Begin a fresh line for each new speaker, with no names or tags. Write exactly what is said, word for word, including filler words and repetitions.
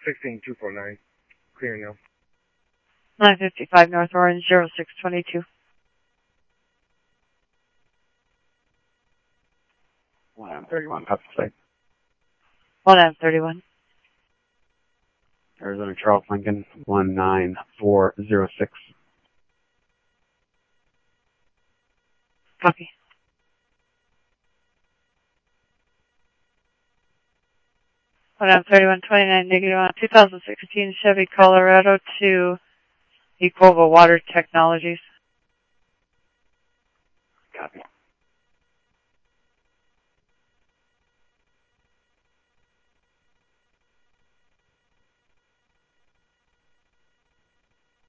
sixteen two four nine. Clear now.
nine fifty-five North Orange, zero six twenty-two.
one M thirty-one, copy site.
one M thirty-one.
Arizona Charles Lincoln, one nine four zero six.
Copy. one M thirty-one twenty-nine, negative on two thousand sixteen Chevy Colorado to Equova Water Technologies.